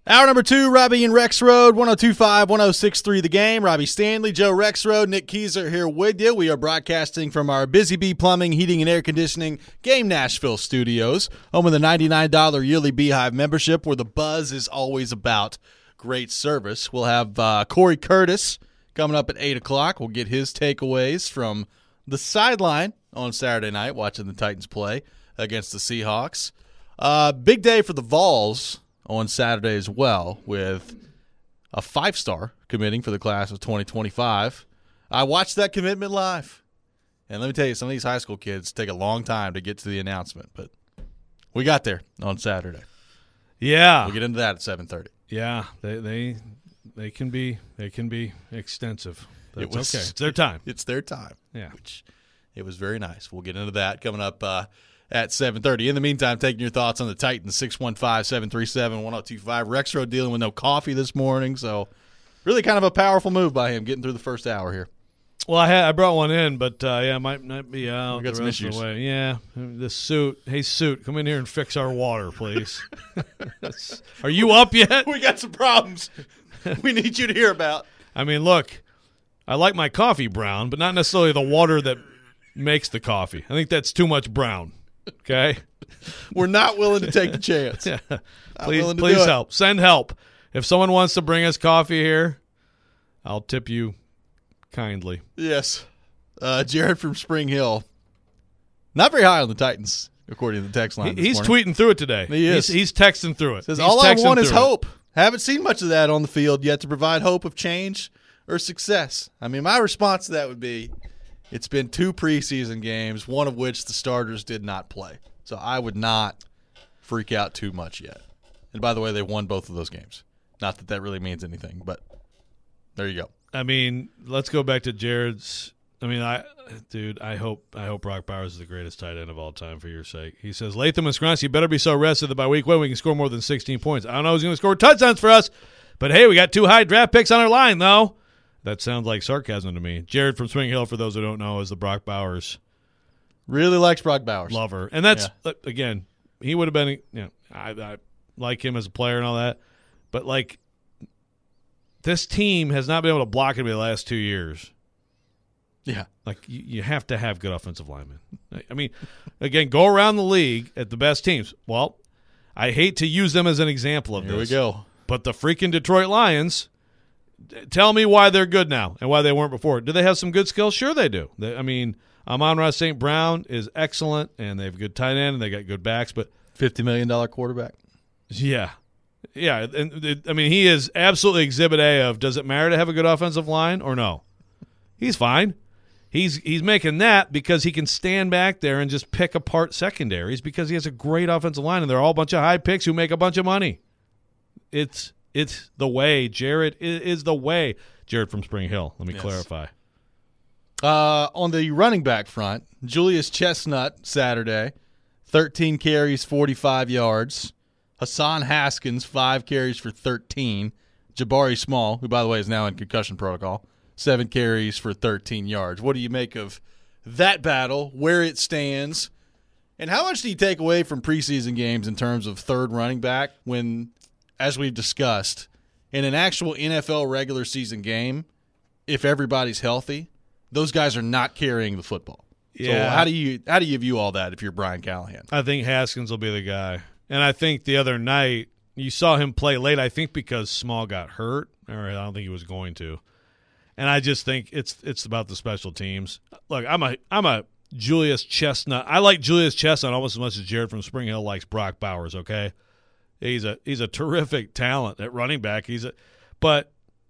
Hour number 2, Robbie and Rex Road, 102.5, 106.3 The Game. Robbie Stanley, Joe Rex Road, Nick Keyser here with you. We are broadcasting from our Busy Bee Plumbing, Heating, and Air Conditioning Game Nashville studios, home of the $99 yearly Beehive membership, where the buzz is always about great service. We'll have Corey Curtis coming up at 8 o'clock. We'll get his takeaways from the sideline on Saturday night, watching the Titans play against the Seahawks. Big day for the Vols on Saturday as well, with a 5-star committing for the class of 2025. I watched that commitment live, and let me tell you, some of these high school kids take a long time to get to the announcement, but we got there on Saturday. Yeah, we'll get into that at 7:30. Yeah, they can be extensive. That's okay. It's their time. It's their time. Yeah, which it was very nice. We'll get into that coming up at 7:30. In the meantime, taking your thoughts on the Titans, 615-737-1025. Rex Road dealing with no coffee this morning, so really kind of a powerful move by him getting through the first hour here. Well, I brought one in, but might not be out. We got some issues. Of the way. Yeah, the suit. Hey, suit, come in here and fix our water, please. Are you up yet? We got some problems we need you to hear about. I mean, look, I like my coffee brown, but not necessarily the water that makes the coffee. I think that's too much brown. Okay, we're not willing to take the chance. Yeah. Please help. Send help. If someone wants to bring us coffee here, I'll tip you kindly. Yes. Jared from Spring Hill, not very high on the Titans, according to the text line. He's tweeting through it today. He is. He's texting through it. Says, all I want is hope. Haven't seen much of that on the field yet to provide hope of change or success. I mean, my response to that would be, it's been 2 preseason games, one of which the starters did not play. So I would not freak out too much yet. And by the way, they won both of those games. Not that that really means anything, but there you go. I mean, let's go back to Jared's. I mean, I hope Brock Bowers is the greatest tight end of all time for your sake. He says, Latham and Skronsky better be so rested that by week 1 we can score more than 16 points. I don't know who's going to score touchdowns for us, but hey, we got 2 high draft picks on our line, though. That sounds like sarcasm to me. Jared from Spring Hill, for those who don't know, is the Brock Bowers. Really likes Brock Bowers. Lover. And that's, again, he would have been, I like him as a player and all that. But, like, this team has not been able to block him in the last 2 years. Yeah. Like, you have to have good offensive linemen. I mean, again, go around the league at the best teams. Well, I hate to use them as an example of this. Here we go. But the freaking Detroit Lions, tell me why they're good now and why they weren't before. Do they have some good skills? Sure they do. Amon-Ra St. Brown is excellent, and they have a good tight end, and they got good backs. But $50 million quarterback. Yeah. Yeah, and he is absolutely exhibit A of, does it matter to have a good offensive line or no? He's fine. He's making that because he can stand back there and just pick apart secondaries because he has a great offensive line, and they're all a bunch of high picks who make a bunch of money. It's the way, Jared. It is the way. Jared from Spring Hill, let me clarify. On the running back front, Julius Chestnut Saturday, 13 carries, 45 yards. Hassan Haskins, 5 carries for 13. Jabari Small, who, by the way, is now in concussion protocol, 7 carries for 13 yards. What do you make of that battle, where it stands, and how much do you take away from preseason games in terms of third running back when, as we've discussed, in an actual NFL regular season game, if everybody's healthy, those guys are not carrying the football. Yeah. So how do you view all that if you're Brian Callahan? I think Haskins will be the guy. And I think the other night you saw him play late, I think because Small got hurt, or I don't think he was going to. And I just think it's about the special teams. Look, I'm a Julius Chestnut. I like Julius Chestnut almost as much as Jared from Spring Hill likes Brock Bowers, okay? He's a terrific talent at running back. But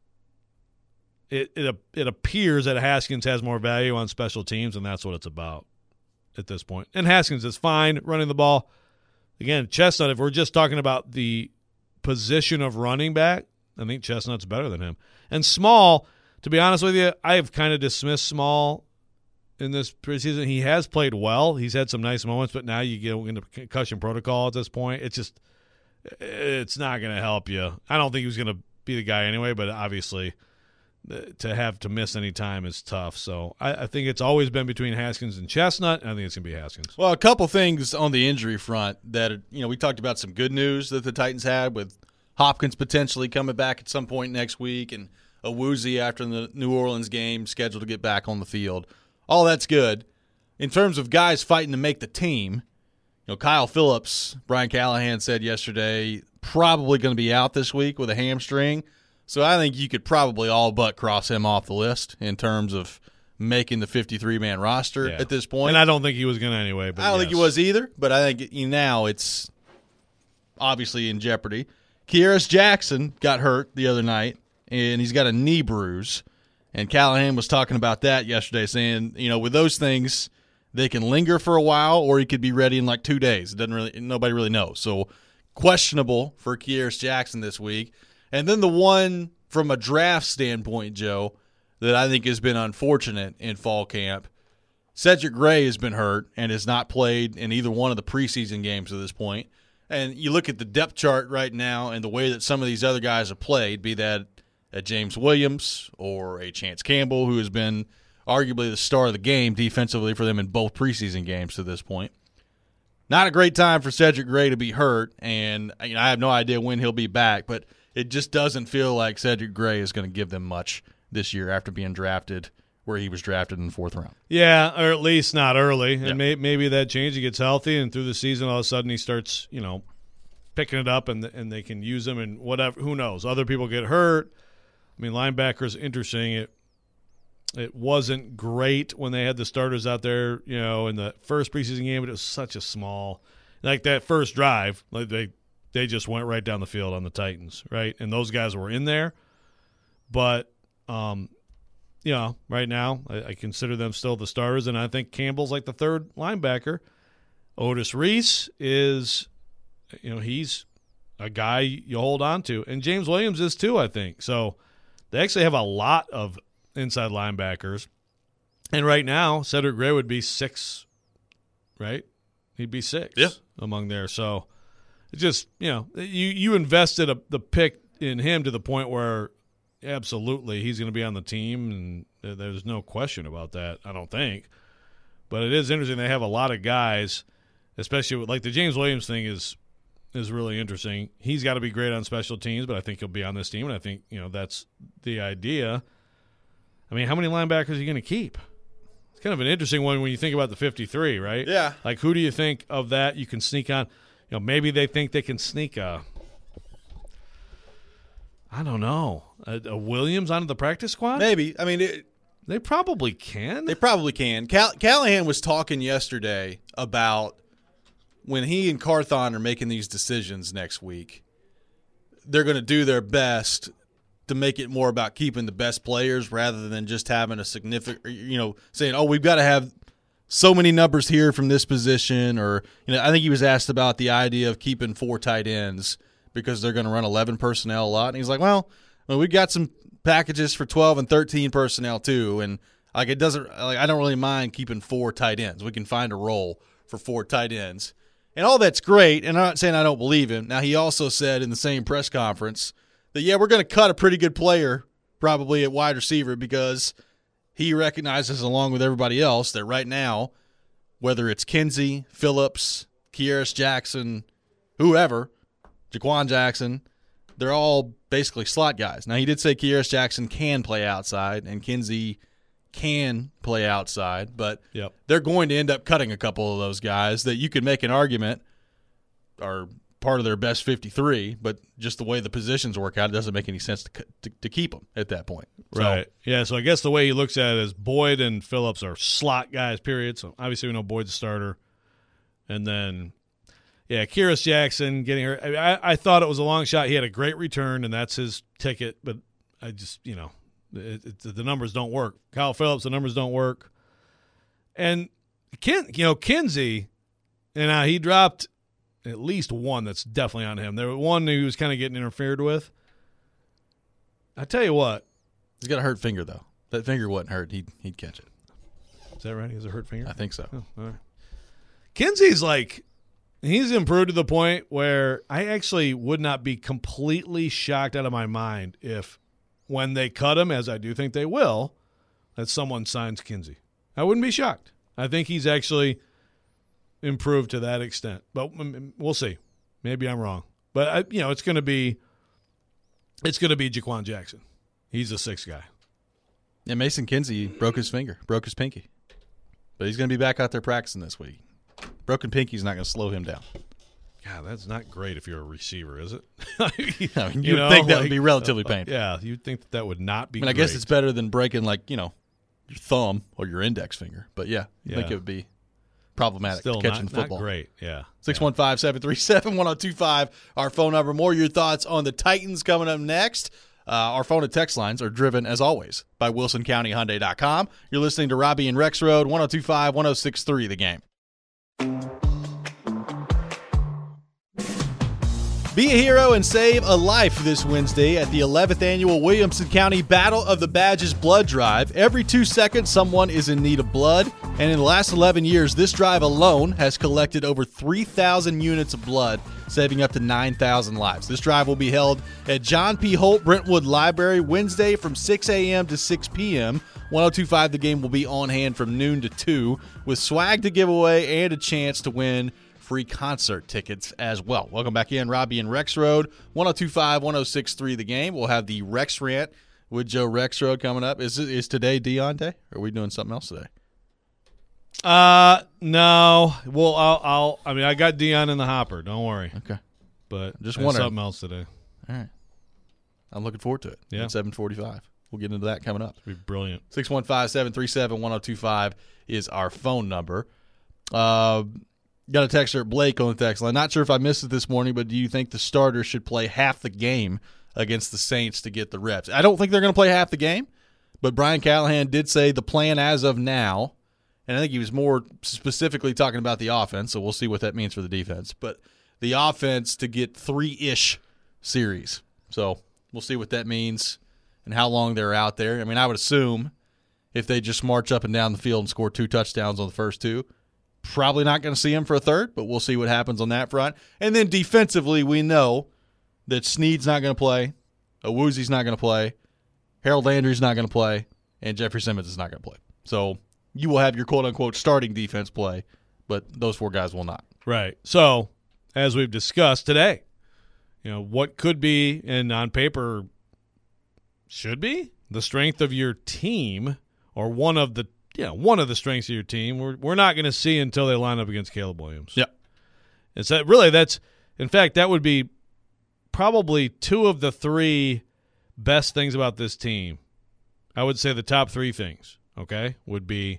it appears that Haskins has more value on special teams, and that's what it's about at this point. And Haskins is fine running the ball. Again, Chestnut, if we're just talking about the position of running back, I think Chestnut's better than him. And Small, to be honest with you, I have kind of dismissed Small in this preseason. He has played well. He's had some nice moments, but now you get into concussion protocol at this point. It's not going to help you. I don't think he was going to be the guy anyway, but obviously to have to miss any time is tough. So I think it's always been between Haskins and Chestnut, and I think it's going to be Haskins. Well, a couple things on the injury front that, we talked about some good news that the Titans had with Hopkins potentially coming back at some point next week, and Awuzie after the New Orleans game scheduled to get back on the field. All that's good. In terms of guys fighting to make the team, Kyle Phillips, Brian Callahan said yesterday, probably going to be out this week with a hamstring. So I think you could probably all but cross him off the list in terms of making the 53-man roster at this point. And I don't think he was going to anyway. But I don't think he was either, but I think now it's obviously in jeopardy. Kearis Jackson got hurt the other night, and he's got a knee bruise. And Callahan was talking about that yesterday, saying, with those things, they can linger for a while, or he could be ready in like 2 days. Nobody really knows. So questionable for Kearis Jackson this week. And then the one from a draft standpoint, Joe, that I think has been unfortunate in fall camp, Cedric Gray has been hurt and has not played in either one of the preseason games at this point. And you look at the depth chart right now and the way that some of these other guys have played, be that a James Williams or a Chance Campbell, who has been arguably the star of the game defensively for them in both preseason games to this point. Not a great time for Cedric Gray to be hurt, and I have no idea when he'll be back, but it just doesn't feel like Cedric Gray is going to give them much this year after being drafted where he was drafted in the 4th round. Yeah, or at least not early. And maybe that change, he gets healthy, and through the season all of a sudden he starts, picking it up and they can use him and whatever. Who knows? Other people get hurt. I mean, linebackers, interesting. It wasn't great when they had the starters out there, in the first preseason game, but it was such a small – like that first drive, like they just went right down the field on the Titans, right? And those guys were in there. But, right now I consider them still the starters, and I think Campbell's like the third linebacker. Otis Reese is, he's a guy you hold on to. And James Williams is too, I think. So they actually have a lot of inside linebackers. And right now, Cedric Gray would be 6, right? He'd be 6 among there. So it's just, you invested the pick in him to the point where absolutely he's going to be on the team, and there's no question about that, I don't think. But it is interesting. They have a lot of guys, especially with, like the James Williams thing is really interesting. He's got to be great on special teams, but I think he'll be on this team, and I think, that's the idea. I mean, how many linebackers are you going to keep? It's kind of an interesting one when you think about the 53, right? Yeah. Like, who do you think of that you can sneak on? Maybe they think they can sneak I don't know, a Williams onto the practice squad? Maybe. I mean, they probably can. They probably can. Callahan was talking yesterday about when he and Carthon are making these decisions next week, they're going to do their best to make it more about keeping the best players rather than just having a significant, saying, we've got to have so many numbers here from this position. Or, I think he was asked about the idea of keeping 4 tight ends because they're going to run 11 personnel a lot. And he's like, well, we've got some packages for 12 and 13 personnel too. And I don't really mind keeping 4 tight ends. We can find a role for 4 tight ends. And all that's great. And I'm not saying I don't believe him. Now, he also said in the same press conference that, we're going to cut a pretty good player probably at wide receiver because he recognizes, along with everybody else, that right now, whether it's Kinsey, Phillips, Kearis Jackson, whoever, Jaquan Jackson, they're all basically slot guys. Now, he did say Kearis Jackson can play outside and Kinsey can play outside, but they're going to end up cutting a couple of those guys that you could make an argument are part of their best 53, but just the way the positions work out, it doesn't make any sense to keep them at that point. Right. Yeah, so I guess the way he looks at it is Boyd and Phillips are slot guys, period. So obviously we know Boyd's a starter. And then, Kearis Jackson getting hurt. I thought it was a long shot. He had a great return, and that's his ticket, but I just, the numbers don't work. Kyle Phillips, the numbers don't work. And, Kinsey, and he dropped at least one that's definitely on him. There was one who was kind of getting interfered with. I tell you what. He's got a hurt finger, though. That finger wasn't hurt. He'd catch it. Is that right? He has a hurt finger? I think so. Oh, all right. Kinsey's he's improved to the point where I actually would not be completely shocked out of my mind if when they cut him, as I do think they will, that someone signs Kinsey. I wouldn't be shocked. I think he's actually improved to that extent. But we'll see. Maybe I'm wrong. But, it's going to be It's going to be Jaquan Jackson. He's a 6th guy. Yeah, Mason Kinsey broke his pinky. But he's going to be back out there practicing this week. Broken pinky's not going to slow him down. God, that's not great if you're a receiver, is it? I mean, you would think that would be relatively painful. Yeah, you'd think that would not be I guess it's better than breaking, your thumb or your index finger. But, I think it would be problematic Still catching football. Not great, yeah. 615-737-1025, our phone number. More of your thoughts on the Titans coming up next. Our phone and text lines are driven, as always, by WilsonCountyHyundai.com. You're listening to Robbie and Rex Road, 102.5, 106.3 The Game. Be a hero and save a life this Wednesday at the 11th Annual Williamson County Battle of the Badges Blood Drive. Every 2 seconds, someone is in need of blood, and in the last 11 years, this drive alone has collected over 3,000 units of blood, saving up to 9,000 lives. This drive will be held at John P. Holt Brentwood Library Wednesday from 6 a.m. to 6 p.m. 102.5 The Game will be on hand from noon to 2 with swag to give away and a chance to win free concert tickets as well. Welcome back in, Robbie and Rex Road, 102.5, 106.3 The Game. We'll have the Rex Rant with Joe Rexrode coming up. Is today Deion Day? Or are we doing something else today? No. Well, I got Deion in the hopper. Don't worry. Okay. But just wondering. Something else today. All right. I'm looking forward to it. Yeah. At 7:45. We'll get into that coming up. It'll be brilliant. 615-737-1025 is our phone number. Got a texter, Blake, on the text line. Not sure if I missed it this morning, but do you think the starters should play half the game against the Saints to get the reps? I don't think they're going to play half the game, but Brian Callahan did say the plan as of now, and I think he was more specifically talking about the offense, so we'll see what that means for the defense, but the offense to get 3-ish series. So we'll see what that means and how long they're out there. I mean, I would assume if they just march up and down the field and score 2 touchdowns on the first 2, probably not going to see him for a third, but we'll see what happens on that front. And then defensively, we know that Snead's not going to play, Awuzi's not going to play, Harold Landry's not going to play, and Jeffrey Simmons is not going to play. So you will have your quote-unquote starting defense play, but those 4 guys will not. Right. So as we've discussed today, what could be and on paper should be the strength of your team, or one of the strengths of your team, we're not going to see until they line up against Caleb Williams. Yeah. And so that would be probably 2 of the 3 best things about this team. I would say the top 3 things, okay, would be,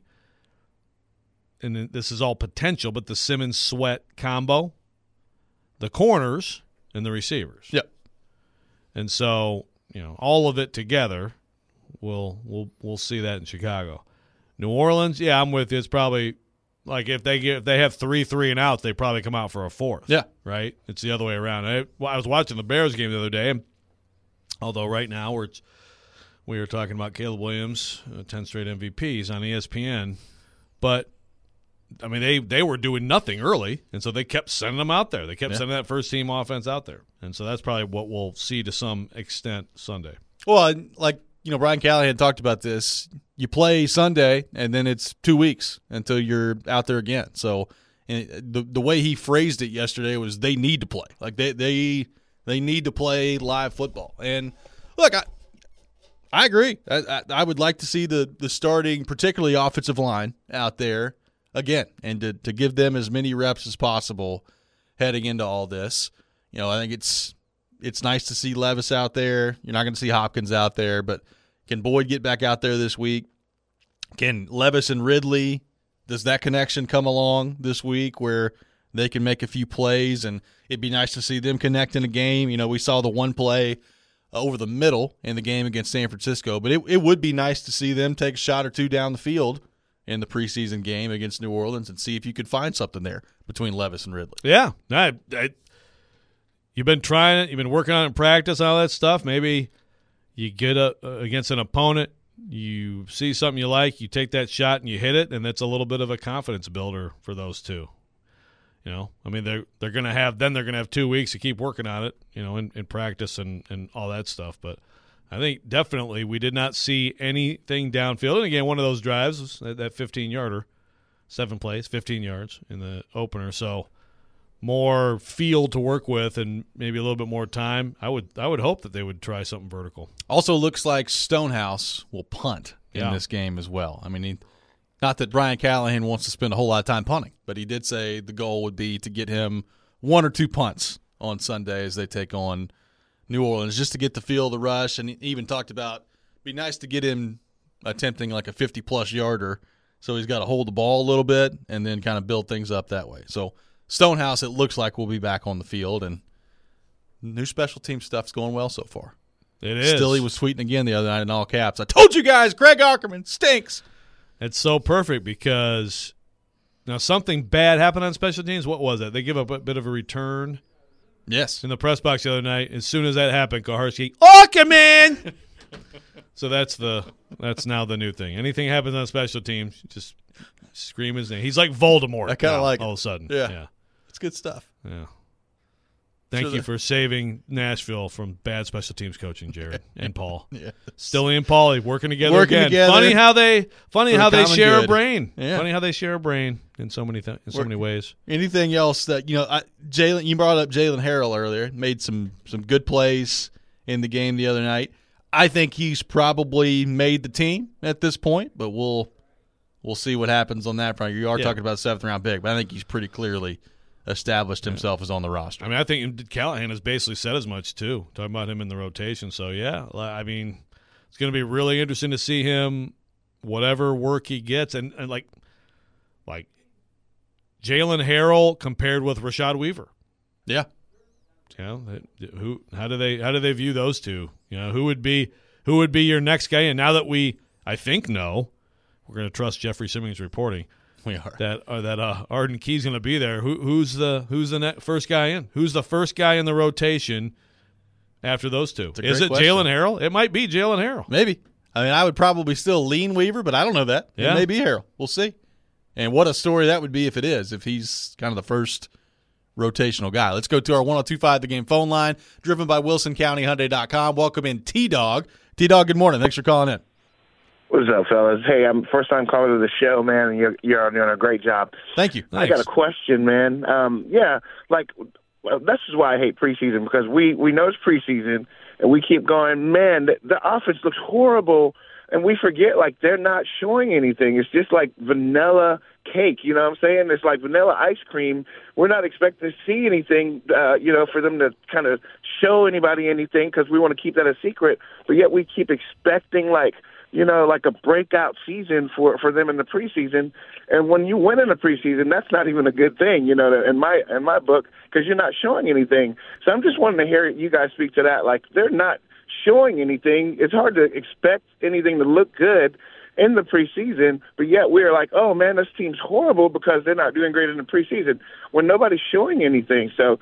and this is all potential, but the Simmons-Sweat combo, the corners, and the receivers. Yep. And so, all of it together, we'll see that in Chicago. New Orleans, yeah, I'm with you. It's probably like if they have 3 and outs, they probably come out for a 4th. Yeah, right. It's the other way around. I was watching the Bears game the other day, although right now we were talking about Caleb Williams, 10 straight MVPs on ESPN, but I mean they were doing nothing early, and so they kept sending them out there. They kept sending that first team offense out there, and so that's probably what we'll see to some extent Sunday. Well, Brian Callahan talked about this. You play Sunday, and then it's 2 weeks until you're out there again. So the way he phrased it yesterday was they need to play. Like they need to play live football. And look, I agree. I would like to see the starting, particularly offensive line, out there again, and to give them as many reps as possible heading into all this. I think it's nice to see Levis out there. You're not going to see Hopkins out there, but can Boyd get back out there this week? Can Levis and Ridley, does that connection come along this week where they can make a few plays, and it'd be nice to see them connect in a game? We saw the one play over the middle in the game against San Francisco, but it would be nice to see them take a shot or 2 down the field in the preseason game against New Orleans and see if you could find something there between Levis and Ridley. Yeah. You've been trying it. You've been working on it in practice, all that stuff. Maybe you get against an opponent, you see something you like, you take that shot and you hit it, and that's a little bit of a confidence builder for those 2. They're going to have 2 weeks to keep working on it, in practice and all that stuff. But I think definitely we did not see anything downfield. And again, one of those drives was that 15-yarder, 7 plays, 15 yards in the opener. So more field to work with and maybe a little bit more time, I would hope that they would try something vertical. Also looks like Stonehouse will punt in this game as well. I mean, not that Brian Callahan wants to spend a whole lot of time punting, but he did say the goal would be to get him 1 or 2 punts on Sunday as they take on New Orleans, just to get the feel of the rush. And he even talked about it'd be nice to get him attempting like a 50-plus yarder, so he's got to hold the ball a little bit and then kind of build things up that way. So Stonehouse, it looks like, will be back on the field, and new special team stuff's going well so far. It is. Still, he was tweeting again the other night in all caps. I told you guys, Greg Ackerman stinks. It's so perfect because now something bad happened on special teams. What was it? They give up a bit of a return. Yes. In the press box the other night. As soon as that happened, Koharski, Ackerman! So that's now the new thing. Anything happens on special teams, just scream his name. He's like Voldemort. I kind of like all of a sudden. Yeah. It's good stuff. Yeah. Thank you for saving Nashville from bad special teams coaching, Jared and Paul. Yeah. Stilly and Paulie working together again. Funny how they share a brain. Yeah. Funny how they share a brain in so many ways. Anything else that Jalen? You brought up Jalen Harrell earlier. Made some good plays in the game the other night. I think he's probably made the team at this point, but we'll see what happens on that front. You are talking about 7th round pick, but I think he's pretty clearly established himself as on the roster. I mean, I think Callahan has basically said as much too, talking about him in the rotation. So, yeah, I mean, it's going to be really interesting to see him, whatever work he gets. And like Jalen Harrell compared with Rashad Weaver. Yeah. How do they view those two? Who would be your next guy? And now that I think know, we're going to trust Jeffrey Simmons' reporting. We are that Arden Key's going to be there. Who's the first guy in? Who's the first guy in the rotation after those two? Is it Jalen Harrell? It might be Jalen Harrell. Maybe. I mean, I would probably still lean Weaver, but I don't know that. Yeah. It may be Harrell. We'll see. And what a story that would be if he's kind of the first rotational guy. Let's go to our 102.5 The Game phone line, driven by WilsonCountyHyundai.com. Welcome in T-Dog. T-Dog, good morning. Thanks for calling in. What's up, fellas? Hey, I'm first-time caller to the show, man, and you're doing a great job. Thank you. Thanks. I got a question, man. This is why I hate preseason, because we know it's preseason, and we keep going, man, the offense looks horrible, and we forget, they're not showing anything. It's just like vanilla cake, you know what I'm saying? It's like vanilla ice cream. We're not expecting to see anything, for them to kind of show anybody anything, because we want to keep that a secret, but yet we keep expecting, a breakout season for them in the preseason. And when you win in the preseason, that's not even a good thing, in my book, because you're not showing anything. So I'm just wanting to hear you guys speak to that. They're not showing anything. It's hard to expect anything to look good in the preseason, but yet we're like, oh, man, this team's horrible because they're not doing great in the preseason when nobody's showing anything. So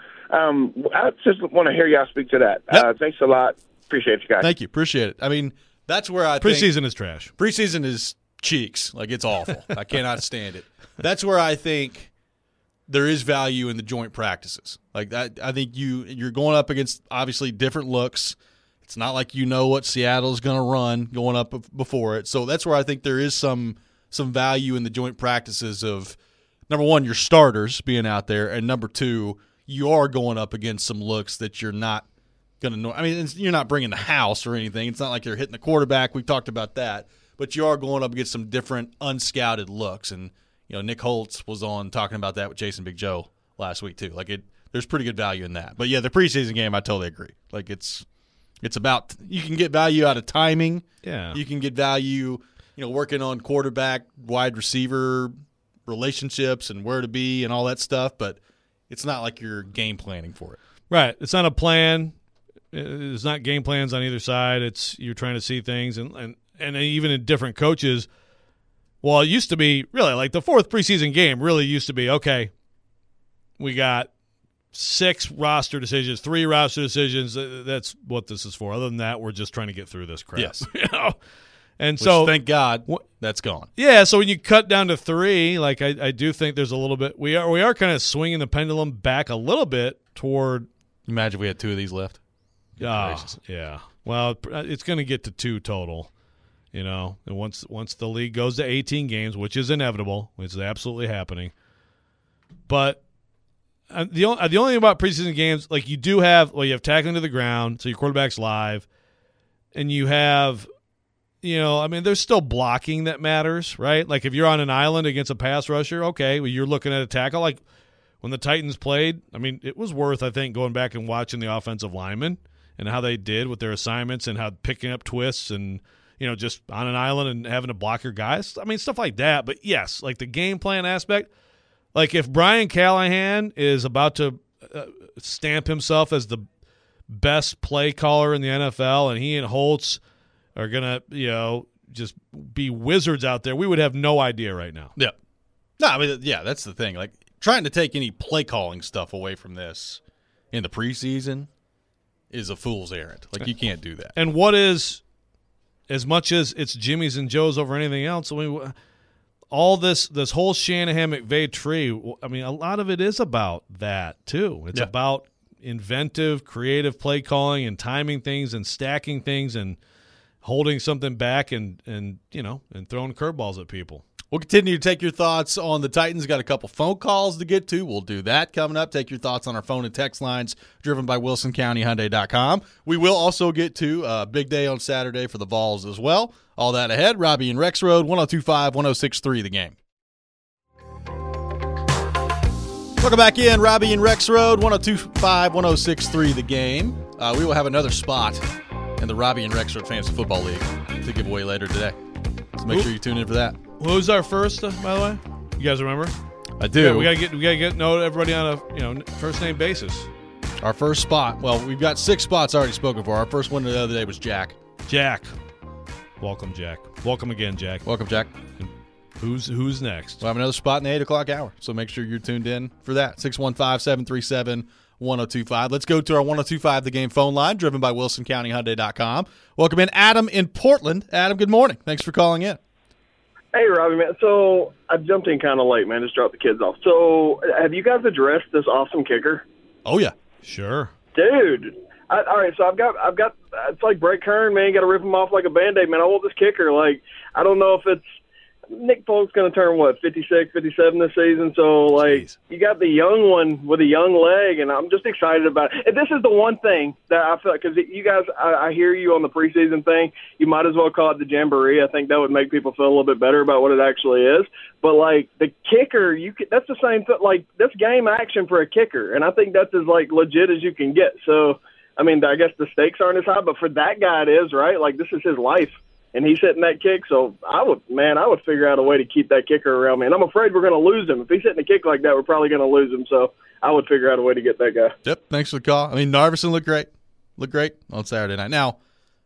I just want to hear y'all speak to that. Yep. Thanks a lot. Appreciate you guys. Thank you. Appreciate it. I mean, that's where I preseason think is trash. Preseason is cheeks. It's awful. I cannot stand it. That's where I think there is value in the joint practices. That, I think you're going up against obviously different looks. It's not like what Seattle's going to run going up before it. So that's where I think there is some value in the joint practices of, number one, your starters being out there, and number two, you are going up against some looks that you're not going to know. I mean, you're not bringing the house or anything. It's not like you're hitting the quarterback. We've talked about that. But you are going up against some different unscouted looks. And, Nick Holtz was on talking about that with Jason Big Joe last week too. There's pretty good value in that. But, yeah, the preseason game, I totally agree. It's about – you can get value out of timing. Yeah. You can get value, working on quarterback, wide receiver relationships and where to be and all that stuff. But it's not like you're game planning for it. Right. It's not a plan. It's not game plans on either side. It's you're trying to see things. And even in different coaches, well, it used to be really the fourth preseason game really used to be, okay, we got 6 roster decisions, 3 roster decisions. That's what this is for. Other than that, we're just trying to get through this crap. Yes. And which, so thank God that's gone. Yeah, so when you cut down to 3, I do think there's a little bit we are kind of swinging the pendulum back a little bit toward. Imagine if we had 2 of these left. Yeah. Well, it's going to get to 2 total, and once the league goes to 18 games, which is inevitable, which is absolutely happening. But the only thing about preseason games, like you have tackling to the ground, so your quarterback's live, and you have, there's still blocking that matters, right? Like if you're on an island against a pass rusher, okay, well, you're looking at a tackle. Like when the Titans played, it was worth, I think, going back and watching the offensive linemen and how they did with their assignments and how picking up twists and, just on an island and having to block your guys. Stuff like that. But yes, like the game plan aspect, like if Brian Callahan is about to stamp himself as the best play caller in the NFL and he and Holtz are going to, just be wizards out there, we would have no idea right now. Yeah. No, that's the thing. Like trying to take any play calling stuff away from this in the preseason is a fool's errand. Like you can't do that. And what is, as much as it's Jimmy's and Joe's over anything else, all this whole Shanahan-McVay tree, a lot of it is about that too. It's about inventive, creative play calling and timing things and stacking things and holding something back and throwing curveballs at people. We'll continue to take your thoughts on the Titans. Got a couple phone calls to get to. We'll do that coming up. Take your thoughts on our phone and text lines driven by WilsonCountyHyundai.com. We will also get to a big day on Saturday for the Vols as well. All that ahead. Robbie and Rex Road, 102.5, 106.3 The Game. Welcome back in. Robbie and Rex Road, 102.5, 106.3 The Game. We will have another spot in the Robbie and Rex Road Fantasy Football League to give away later today. So make sure you tune in for that. Who's our first, by the way? You guys remember? I do. Yeah, we gotta get know everybody on a first name basis. Our first spot. Well, we've got 6 spots already spoken for. Our first one the other day was Jack. Jack. Welcome, Jack. Welcome again, Jack. Welcome, Jack. And who's next? We'll have another spot in the 8 o'clock hour, so make sure you're tuned in for that. 615-737-1025. Let's go to our 1025 The Game phone line, driven by WilsonCountyHyundai.com. Welcome in Adam in Portland. Adam, good morning. Thanks for calling in. Hey, Robbie, man. So I jumped in kind of late, man. Just dropped the kids off. So have you guys addressed this awesome kicker? Oh, yeah. Sure. Dude. All right, so I've got. It's like Brett Kern, man. You got to rip him off like a Band-Aid, man. I want this kicker. Like, I don't know if it's Nick Folk's going to turn, 56, 57 this season. So, like, You got the young one with a young leg, and I'm just excited about it. And this is the one thing that I feel like, because you guys, I hear you on the preseason thing. You might as well call it the Jamboree. I think that would make people feel a little bit better about what it actually is. But, like, the kicker, that's the same thing. Like, that's game action for a kicker, and I think that's as, like, legit as you can get. So, I guess the stakes aren't as high, but for that guy it is, right? Like, this is his life. And he's hitting that kick, so I would figure out a way to keep that kicker around me. And I'm afraid we're going to lose him. If he's hitting a kick like that, we're probably going to lose him. So I would figure out a way to get that guy. Yep, thanks for the call. Narveson looked great on Saturday night. Now,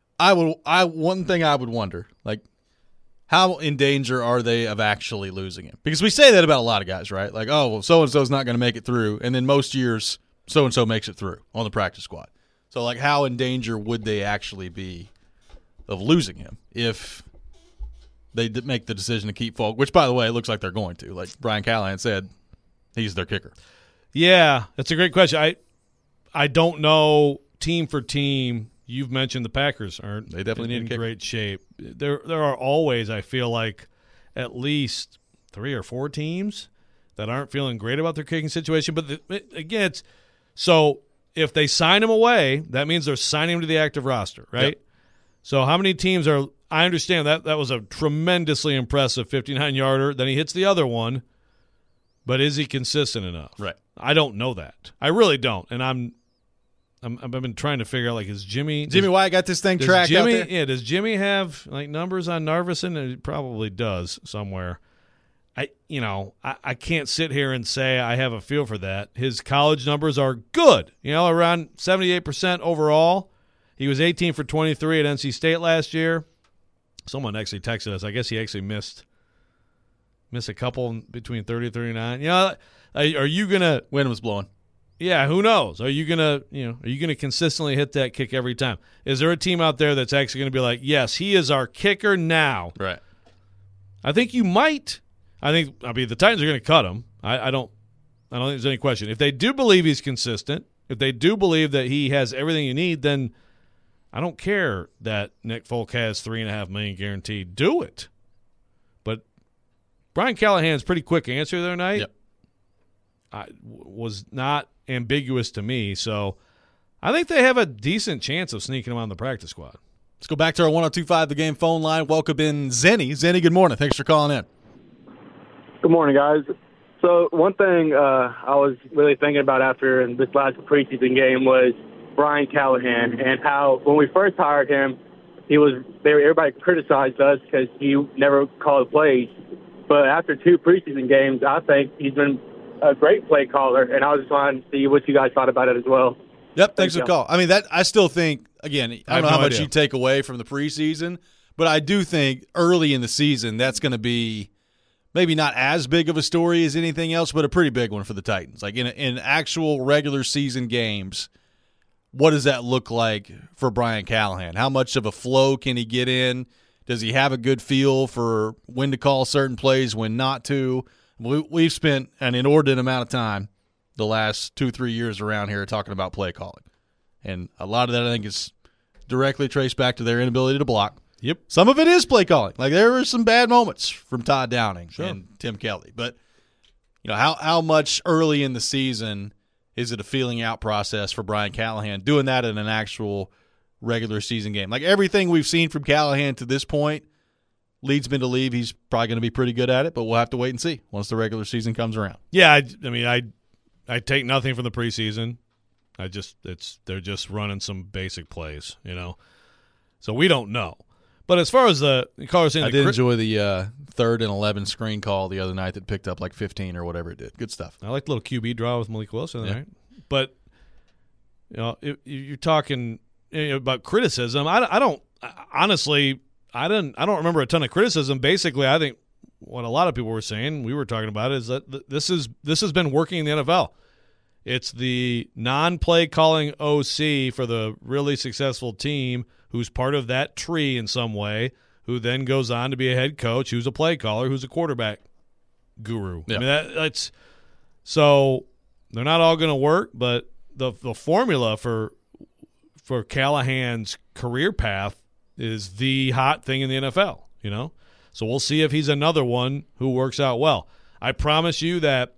one thing I would wonder, like, how in danger are they of actually losing him? Because we say that about a lot of guys, right? Like, oh, well, so-and-so's not going to make it through, and then most years so-and-so makes it through on the practice squad. So, like, how in danger would they actually be of losing him if they make the decision to keep Folk, which, by the way, it looks like they're going to. Like Brian Callahan said, he's their kicker. Yeah, that's a great question. I don't know team for team. You've mentioned the Packers aren't they definitely need a kicker. Great shape. There are always, I feel like, at least 3 or 4 teams that aren't feeling great about their kicking situation. But again, so if they sign him away, that means they're signing him to the active roster, right? Yep. So how many teams are – I understand that was a tremendously impressive 59-yarder. Then he hits the other one, but is he consistent enough? Right. I don't know that. I really don't. And I've been trying to figure out, like, is Jimmy White got this thing tracked out there? Yeah, does Jimmy have, like, numbers on Narveson? He probably does somewhere. I can't sit here and say I have a feel for that. His college numbers are good, around 78% overall. He was 18 for 23 at NC State last year. Someone actually texted us. I guess he actually missed a couple between 30 and 39. Are you gonna wind was blowing? Yeah, who knows? Are you gonna consistently hit that kick every time? Is there a team out there that's actually gonna be like, yes, he is our kicker now? Right. I think you might. The Titans are gonna cut him. I don't think there's any question. If they do believe he's consistent, if they do believe that he has everything you need, then I don't care that Nick Folk has $3.5 million guaranteed. Do it. But Brian Callahan's pretty quick answer the other night. Yep. was not ambiguous to me. So I think they have a decent chance of sneaking him on the practice squad. Let's go back to our 102.5 The Game phone line. Welcome in Zenny. Zenny, good morning. Thanks for calling in. Good morning, guys. So one thing I was really thinking about after this last preseason game was Brian Callahan and how when we first hired him, everybody criticized us because he never called plays. But after 2 preseason games, I think he's been a great play caller, and I was just wanting to see what you guys thought about it as well. Yep, thanks for the call. I mean, I still think, again, I don't know how much you take away from the preseason, but I do think early in the season that's going to be maybe not as big of a story as anything else, but a pretty big one for the Titans. Like in actual regular season games, what does that look like for Brian Callahan? How much of a flow can he get in? Does he have a good feel for when to call certain plays, when not to? We've spent an inordinate amount of time the last 2-3 years around here talking about play calling. And a lot of that I think is directly traced back to their inability to block. Yep. Some of it is play calling. Like there were some bad moments from Todd Downing and Tim Kelly. But how much early in the season is it a feeling out process for Brian Callahan doing that in an actual regular season game? Like everything we've seen from Callahan to this point leads me to believe he's probably going to be pretty good at it, but we'll have to wait and see once the regular season comes around. Yeah, I take nothing from the preseason. They're just running some basic plays, So we don't know. But as far as the caller saying, I did enjoy the 3rd and 11 screen call the other night that picked up like 15 or whatever it did. Good stuff. I like the little QB draw with Malik Wilson, right? But you're talking about criticism. I don't remember a ton of criticism. Basically, I think what a lot of people were saying, we were talking about, is that this has been working in the NFL. It's the non-play calling OC for the really successful team who's part of that tree in some way, who then goes on to be a head coach, who's a play caller, who's a quarterback guru. Yeah. I mean, that's so they're not all going to work, but the formula for Callahan's career path is the hot thing in the NFL, So we'll see if he's another one who works out well. I promise you that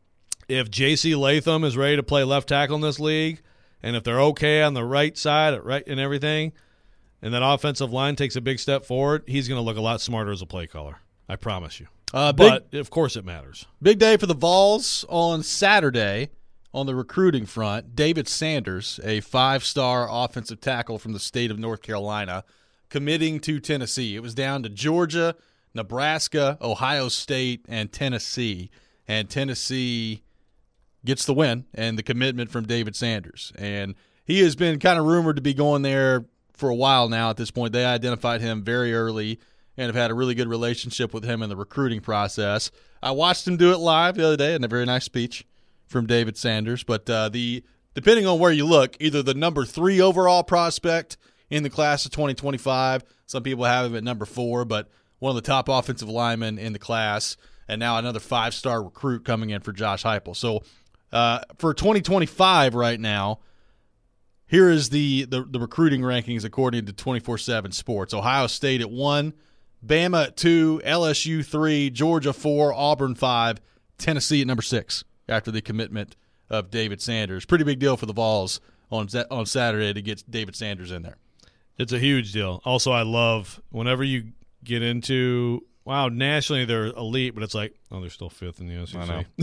if J.C. Latham is ready to play left tackle in this league, and if they're okay on the right side and everything, and that offensive line takes a big step forward, he's going to look a lot smarter as a play caller. I promise you. But, of course, it matters. Big day for the Vols on Saturday on the recruiting front. David Sanders, a 5-star offensive tackle from the state of North Carolina, committing to Tennessee. It was down to Georgia, Nebraska, Ohio State, and Tennessee. And Tennessee gets the win and the commitment from David Sanders. And he has been kind of rumored to be going there for a while now at this point. They identified him very early and have had a really good relationship with him in the recruiting process. I watched him do it live the other day and a very nice speech from David Sanders. But depending on where you look, either the number 3 overall prospect in the class of 2025, some people have him at number 4, but one of the top offensive linemen in the class, and now another 5-star recruit coming in for Josh Heupel. So for 2025 right now, here is the recruiting rankings according to 24/7 Sports. Ohio State at 1, Bama at 2, LSU 3, Georgia 4, Auburn 5, Tennessee at number 6 after the commitment of David Sanders. Pretty big deal for the Vols on Saturday to get David Sanders in there. It's a huge deal. Also, I love whenever you get into, nationally they're elite, but it's like, they're still 5th in the SEC.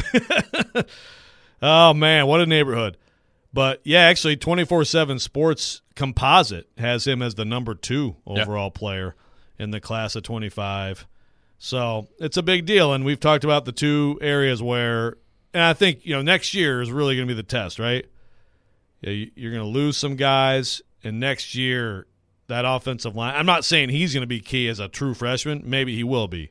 I know. Oh, man, what a neighborhood. But, yeah, actually 24/7 Sports Composite has him as the number 2 overall player in the class of 25. So it's a big deal, and we've talked about the 2 areas where – and I think, next year is really going to be the test, right? Yeah, you're going to lose some guys, and next year that offensive line – I'm not saying he's going to be key as a true freshman. Maybe he will be.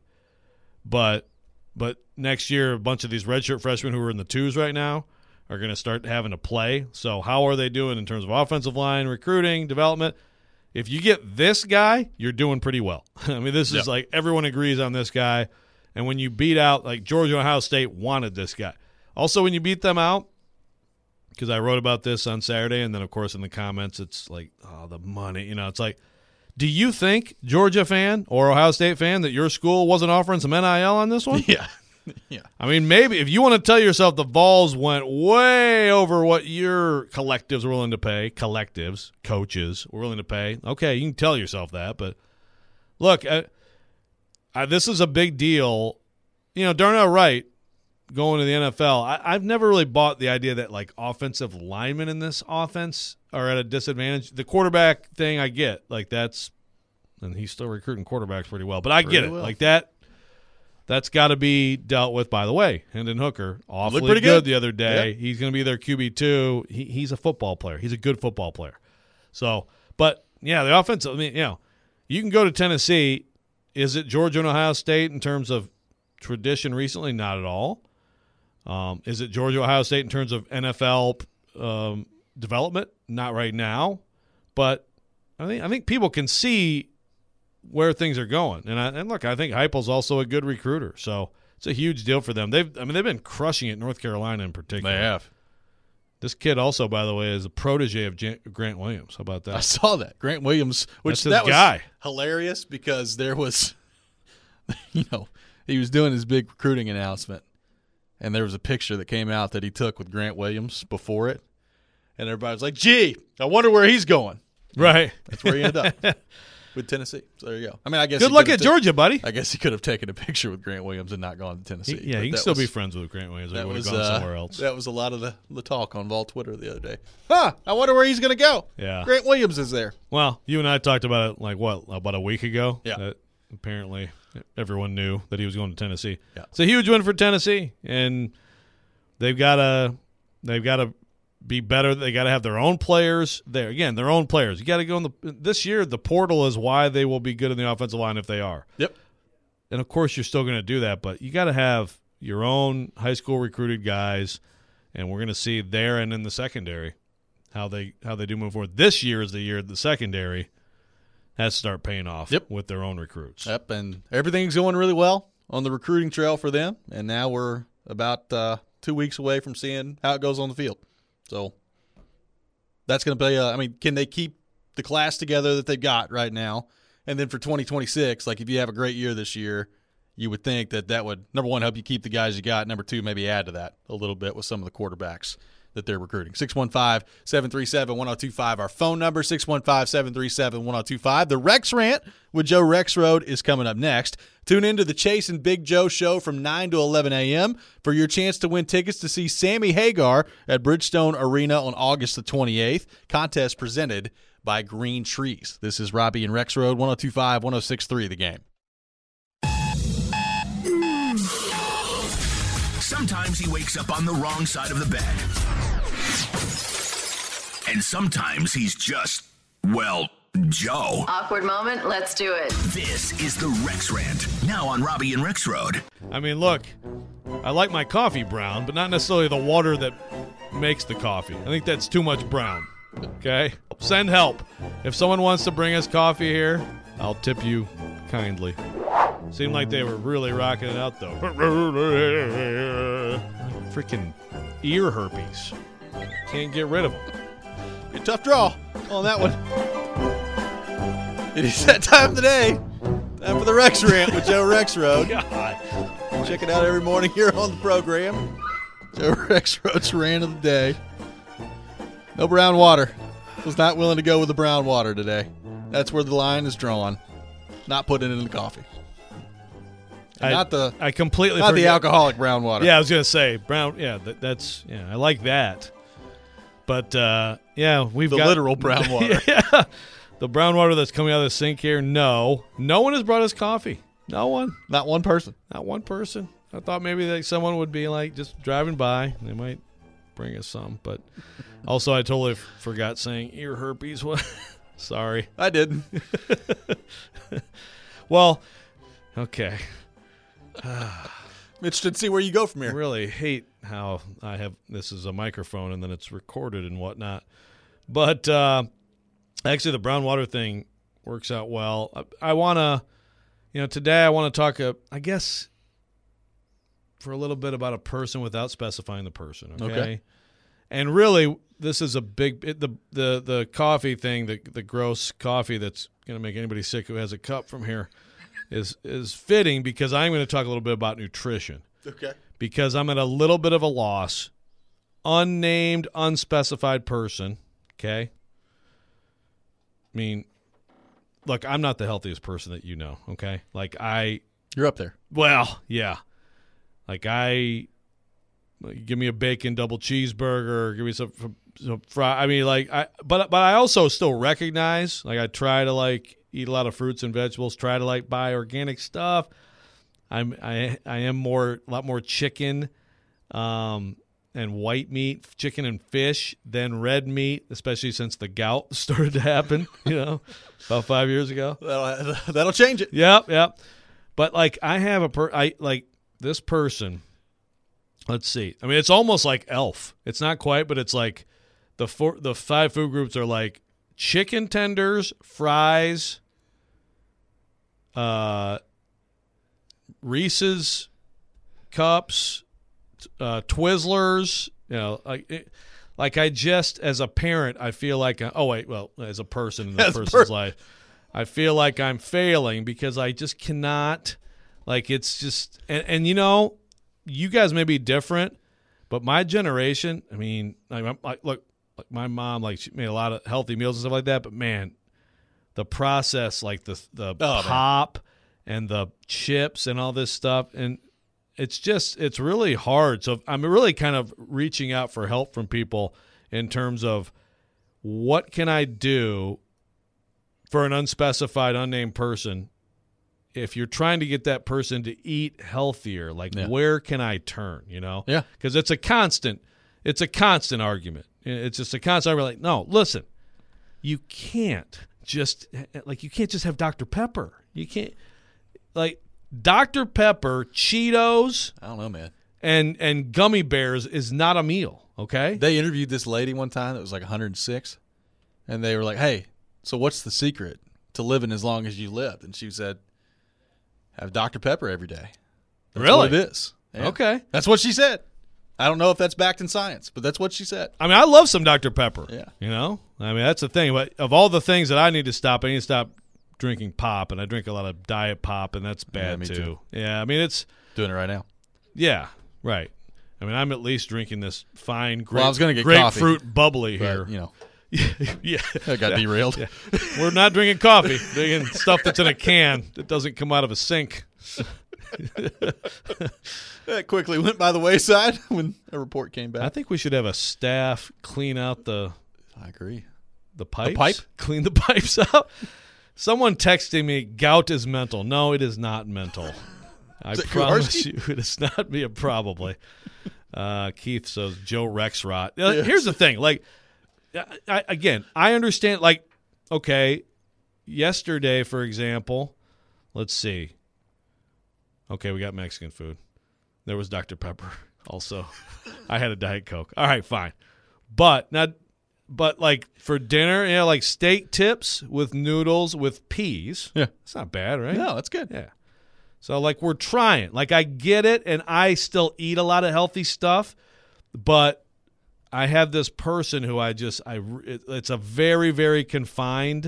But next year, a bunch of these redshirt freshmen who are in the 2s right now are going to start having to play. So how are they doing in terms of offensive line, recruiting, development? If you get this guy, you're doing pretty well. I mean, this is like everyone agrees on this guy. And when you beat out, like Georgia and Ohio State wanted this guy. Also, when you beat them out, because I wrote about this on Saturday, and then, of course, in the comments, it's like, the money. It's like, do you think, Georgia fan or Ohio State fan, that your school wasn't offering some NIL on this one? Yeah. Yeah. I mean, maybe if you want to tell yourself the Vols went way over what your collectives were willing to pay, coaches were willing to pay, okay, you can tell yourself that. But look, this is a big deal. You know, Darnell Wright going to the NFL, I've never really bought the idea that, like, offensive linemen in this offense are at a disadvantage. The quarterback thing I get. Like, and he's still recruiting quarterbacks pretty well. But I get it. Well. Like, that's got to be dealt with. By the way, Hendon Hooker, awfully pretty good good the other day. Yeah. He's going to be their QB2. He's a football player. He's a good football player. So, but, yeah, the offense, I mean, you know, you can go to Tennessee. Is it Georgia and Ohio State in terms of tradition recently? Not at all. Is it Georgia, Ohio State in terms of NFL development? Not right now, but I think people can see where things are going. And look, I think Heupel's also a good recruiter, so it's a huge deal for them. They've been crushing it in North Carolina in particular. They have. This kid also, by the way, is a protege of Grant Williams. How about that? I saw that. Grant Williams, which That's his that was guy. hilarious because there was, you know, he was doing his big recruiting announcement. And there was a picture that came out that he took with Grant Williams before it. And everybody was like, gee, I wonder where he's going. Right. That's where he ended up with Tennessee. So there you go. I mean, I guess Good luck at Georgia, buddy. I guess he could have taken a picture with Grant Williams and not gone to Tennessee. He can still be friends with Grant Williams. He would have gone somewhere else. That was a lot of the talk on Vol Twitter the other day. I wonder where he's going to go. Yeah. Grant Williams is there. Well, you and I talked about it, about a week ago? Yeah. That apparently everyone knew that he was going to Tennessee. Yeah. It's a huge win for Tennessee, and they've got to be better. They got to have their own players there. Again, their own players. You got to go this year. The portal is why they will be good in the offensive line if they are. Yep. And of course, you're still going to do that, but you got to have your own high school recruited guys, and we're going to see there and in the secondary how they do move forward. This year is the year the secondary has to start paying off with their own recruits. Yep, and everything's going really well on the recruiting trail for them, and now we're about 2 weeks away from seeing how it goes on the field. So that's going to be I mean, can they keep the class together that they've got right now? And then for 2026, like if you have a great year this year, you would think that would, number one, help you keep the guys you got. Number two, maybe add to that a little bit with some of the quarterbacks that they're recruiting. 615-737-1025, our phone number, 615-737-1025. The Rex Rant with Joe Rexrode is coming up next. Tune into the Chase and Big Joe show from 9 to 11 a.m. for your chance to win tickets to see Sammy Hagar at Bridgestone Arena on August the 28th. Contest presented by Green Trees. This is Robbie and Rexrode, 102.5, 106.3 The Game. Sometimes he wakes up on the wrong side of the bed. And sometimes he's just, well, Joe. Awkward moment, let's do it. This is the Rex Rant, now on Robbie and Rexrode. I mean, look, I like my coffee brown, but not necessarily the water that makes the coffee. I think that's too much brown. Okay? Send help. If someone wants to bring us coffee here, I'll tip you kindly. Seemed like they were really rocking it out, though. Freaking ear herpes. Can't get rid of them. A tough draw on that one. It is that time of the day. Time for the Rex Rant with Joe Rexrode. God. Check it out every morning here on the program. Joe Rexrode's Rant of the day. No brown water. Was not willing to go with the brown water today. That's where the line is drawn. Not putting it in the coffee. I completely not forget. the alcoholic brown water. Yeah, I was gonna say brown. Yeah, that's I like that. But we've the got literal brown water. Yeah, the brown water that's coming out of the sink here. No one has brought us coffee. No one. Not one person. Not one person. I thought maybe someone would be like just driving by. They might bring us some. But also, I totally forgot saying ear herpes. Sorry, I didn't. Well, okay. I'm interested to see where you go from I here. really hate how this is a microphone and then it's recorded and whatnot. But actually the brown water thing works out well. I want to, today I want to talk, I guess, for a little bit about a person without specifying the person, okay? And really, this is a big, the coffee thing, the gross coffee that's going to make anybody sick who has a cup from here is fitting because I'm going to talk a little bit about nutrition. Okay. Because I'm at a little bit of a loss. Unnamed, unspecified person, okay? I mean, look, I'm not the healthiest person that you know, okay? Like, You're up there. well, yeah. Like, give me a bacon double cheeseburger, give me some fry. I mean, like, but I also still recognize, like, I try to, like, eat a lot of fruits and vegetables, try to, like, buy organic stuff. I am a lot more chicken, and white meat, chicken and fish, than red meat, especially since the gout started to happen, about 5 years ago. That'll change it. Yep. But, like, I have this person, let's see. I mean, it's almost like Elf. It's not quite, but it's like the 5 food groups are like chicken tenders, fries, Reese's cups, Twizzlers, like I just, as a parent, I feel like, as a person in this person's life, I feel like I'm failing because I just cannot, like, it's just, and you guys may be different, but my generation, I mean, look, like my mom, like, she made a lot of healthy meals and stuff like that, but man, the process, like the pop and the chips and all this stuff, and it's really hard. So I'm really kind of reaching out for help from people in terms of what can I do for an unspecified, unnamed person if you're trying to get that person to eat healthier. Like, where can I turn, Yeah. Because it's a constant argument. It's just a constant argument. Like, no, listen, you can't just have Dr. Pepper. You can't, like, Dr. Pepper, Cheetos, I don't know, man. And gummy bears is not a meal, okay? They interviewed this lady one time that was like 106, and they were like, hey, so what's the secret to living as long as you lived? And she said, have Dr. Pepper every day. That's really? what it is. Yeah. Okay. That's what she said. I don't know if that's backed in science, but that's what she said. I mean, I love some Dr. Pepper. Yeah. I mean, that's the thing. But of all the things that I need to stop, I need to stop drinking pop, and I drink a lot of diet pop, and that's bad me too. Yeah, I mean, it's doing it right now. Yeah, right. I mean, I'm at least drinking this fine I was gonna get grapefruit coffee, bubbly but, here. Yeah, I got derailed. Yeah. We're not drinking coffee. Drinking stuff that's in a can that doesn't come out of a sink. That quickly went by the wayside when a report came back. I think we should have a staff clean out I agree. The pipes. The pipe? Clean the pipes out. Someone texting me, gout is mental. No, it is not mental. I promise you, it is not me. Probably. Keith says Joe Rexrot. Yes. Here's the thing. Like, I understand. Like, okay, yesterday, for example, let's see. Okay, we got Mexican food. There was Dr. Pepper also. I had a Diet Coke. All right, fine. But like for dinner, like steak tips with noodles with peas. Yeah. It's not bad, right? No, that's good. Yeah. So, like, we're trying. Like, I get it, and I still eat a lot of healthy stuff, but I have this person who it's a very, very confined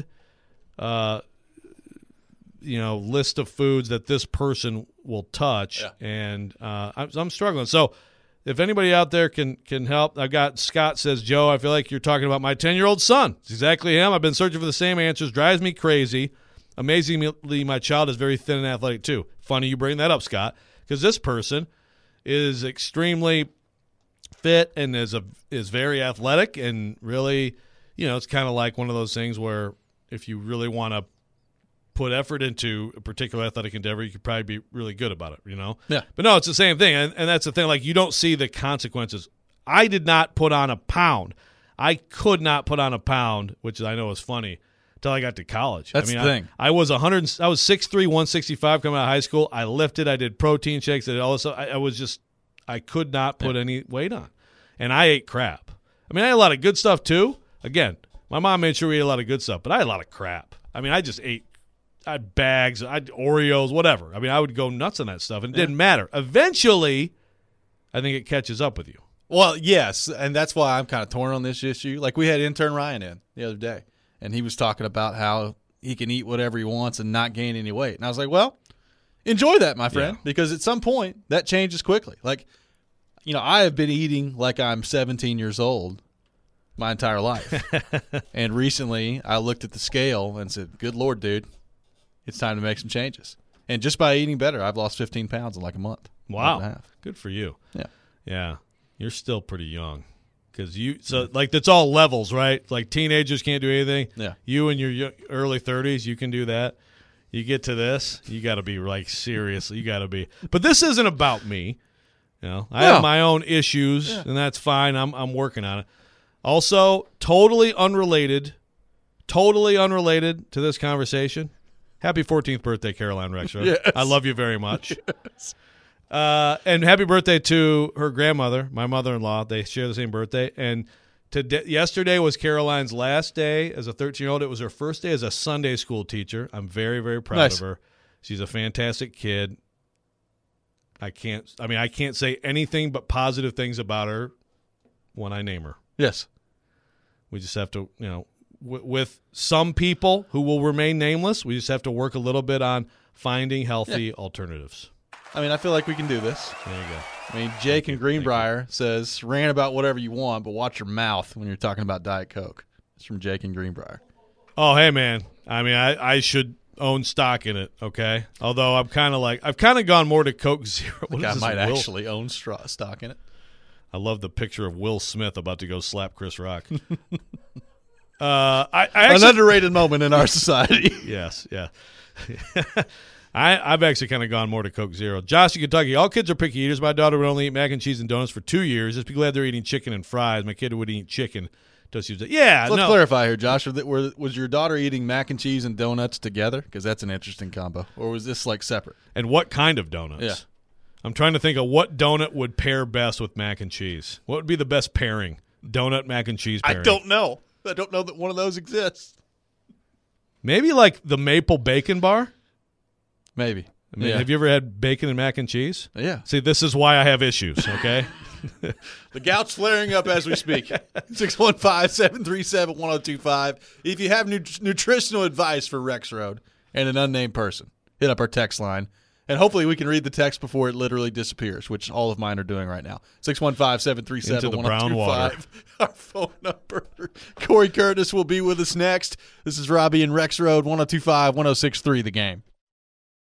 list of foods that this person will touch, and I'm struggling. So if anybody out there can help, I've got Scott says, Joe, I feel like you're talking about my 10-year-old son. It's exactly him. I've been searching for the same answers. Drives me crazy. Amazingly, my child is very thin and athletic too. Funny you bring that up, Scott, because this person is extremely fit and is very athletic, and really, it's kind of like one of those things where if you really want to put effort into a particular athletic endeavor, you could probably be really good about it, Yeah. But no, it's the same thing, and that's the thing. Like, you don't see the consequences. I did not put on a pound. I could not put on a pound, which I know is funny, until I got to college. That's the thing. I was 6'3", 165 coming out of high school. I lifted. I did protein shakes. I did all this stuff. I could not put any weight on, and I ate crap. I mean, I ate a lot of good stuff too. Again, my mom made sure we ate a lot of good stuff, but I had a lot of crap. I mean, I just ate. I had bags, I had Oreos, whatever. I mean, I would go nuts on that stuff, and it didn't matter. Eventually, I think it catches up with you. Well, yes, and that's why I'm kind of torn on this issue. Like, we had intern Ryan in the other day, and he was talking about how he can eat whatever he wants and not gain any weight. And I was like, well, enjoy that, my friend, because at some point that changes quickly. Like, I have been eating like I'm 17 years old my entire life. And recently I looked at the scale and said, good Lord, dude, it's time to make some changes. And just by eating better, I've lost 15 pounds in like a month. Wow. Month and a half. Good for you. Yeah. Yeah. You're still pretty young. So that's all levels, right? Like teenagers can't do anything. Yeah. You in your early 30s, you can do that. You get to this, you got to be like seriously, you got to be. But this isn't about me. I have my own issues, and that's fine. I'm working on it. Also, totally unrelated to this conversation. Happy 14th birthday, Caroline Rexroad. Yes. I love you very much. Yes. And happy birthday to her grandmother, my mother-in-law. They share the same birthday. And yesterday was Caroline's last day as a 13-year-old. It was her first day as a Sunday school teacher. I'm very, very proud of her. She's a fantastic kid. I can't say anything but positive things about her when I name her. Yes. We just have to, with some people who will remain nameless, we just have to work a little bit on finding healthy alternatives. I feel like we can do this. There you go. Jake in Greenbrier says, rant about whatever you want, but watch your mouth when you're talking about Diet Coke. It's from Jake in Greenbrier. Oh, hey, man. I should own stock in it, okay? Although I've kind of gone more to Coke Zero. I might actually own stock in it. I love the picture of Will Smith about to go slap Chris Rock. An underrated moment in our society. Yes, yeah. I've actually kind of gone more to Coke Zero. Josh in Kentucky, all kids are picky eaters. My daughter would only eat mac and cheese and donuts for 2 years. Just be glad they're eating chicken and fries. My kid would eat chicken. Let's clarify here, Josh. Was your daughter eating mac and cheese and donuts together? Because that's an interesting combo. Or was this like separate? And what kind of donuts? Yeah. I'm trying to think of what donut would pair best with mac and cheese. What would be the best pairing? Donut, mac and cheese pairing. I don't know. I don't know that one of those exists. Maybe like the maple bacon bar? Maybe. Have you ever had bacon and mac and cheese? Yeah. See, this is why I have issues, okay? The gout's flaring up as we speak. 615-737-1025. If you have nutritional advice for Rexroad and an unnamed person, hit up our text line. And hopefully we can read the text before it literally disappears, which all of mine are doing right now. 615-737-1025. Our phone number. Corey Curtis will be with us next. This is Robbie and Rexroad, 102.5, 106.3 The Game.